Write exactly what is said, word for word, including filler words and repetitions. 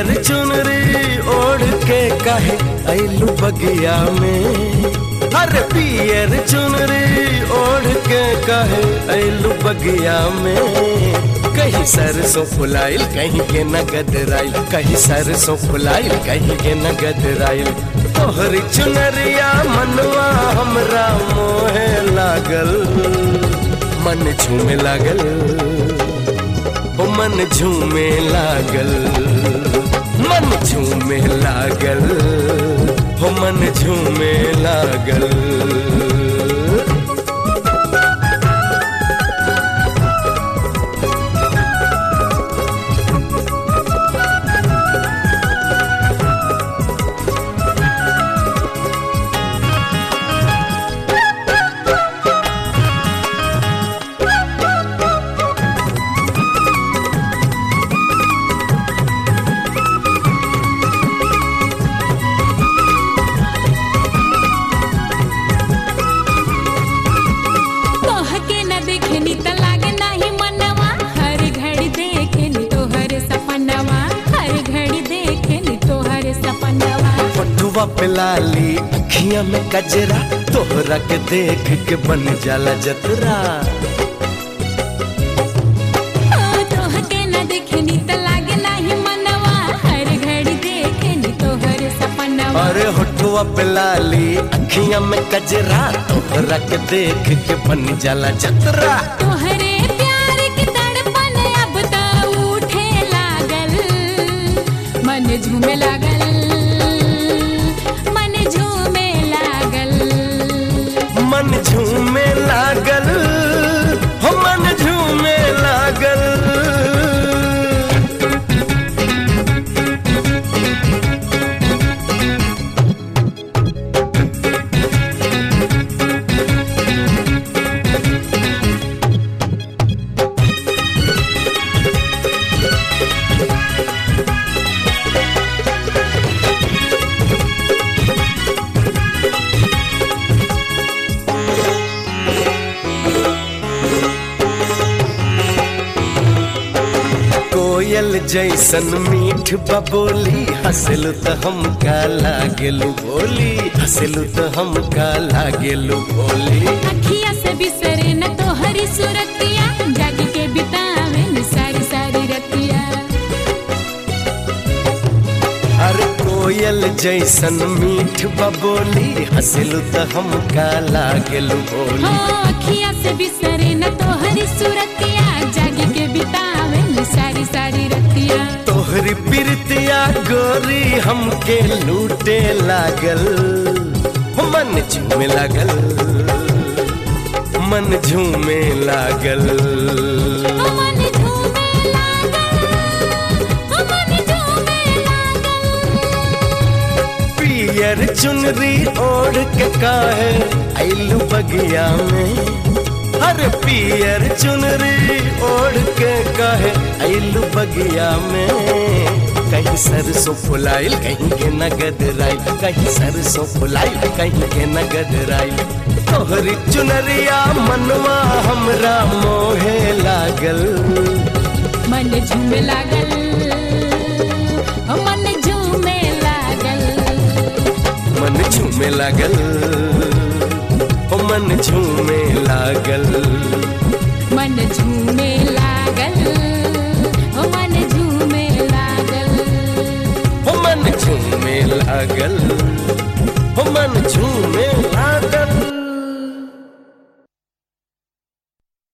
पियर चुनरी ओढ़ के काहे आइलू बगिया में। अरे पियर चुनरी ओढ़ के काहे आइलू बगिया में। कहीं सरसों फुलाइल कहीं के नगद राइल, कहीं सरसों फुलाइल कहीं के नगद राइल। तोहरी चुनरिया मनवा हमरा मोहे लागल, मन झूमे लागल, ओ मन झूमे लागल, मन झूमे लागल, ओ मन झूमे लागल। पे लाली अखियां में कजरा, तोहरा के देख के बन जाला जतरा। तोहके न देखनी त लागे नाही मनवा, हर घड़ी देखनी तोहर सपनवा। अरे होठवा पे लाली अखियां में कजरा, तोहरा के देख के बन जाला जतरा। तोहरे प्यार के तड़पन अब तो उठे लागल, मन झूमे लागल, मन झूमे लागल, हो मन झूमे लागल। कोयल जैसन मीठ बबोली, हंसलू तो हमका लागेलू भोली, हंसलू तो हमका लागेलू भोली। अखिया से बिसरे न तोहरी सूरतिया, जाग के बितावे न सारी सारी रतिया। अरे कोयल जैसन मीठ बबोली, हंसलू तो हमका लागेलू भोली। अखिया से बिसरे न तोहरी सूरतिया, जाग के बितावे न सारी सारी रतिया। तोहरी प्रीतिया गोरी हमके लूटे लागल, मन झूमे लागल, मन झूमे लागल, मन झूमे लागल, मन झूमे लागल। पियर चुनरी ओढ़ के काहे आइलू बगिया में। हर पियर चुनरी ओढ़ के काहे आइलू बगिया में। कहीं सरसों फुलाइल कहीं के नगद राइल, कहीं सरसों फुलाइल कहीं के नगद राइल। तोहरी चुनरिया मनवा हमरा मोहे लागल, मन झूमे लागल, मन झूमे लागल, मन झूमे लागल, ओ मन झूमे लागल, मन झूमे लागल, ओ मन झूमे लागल, ओ मन झूमे लागल।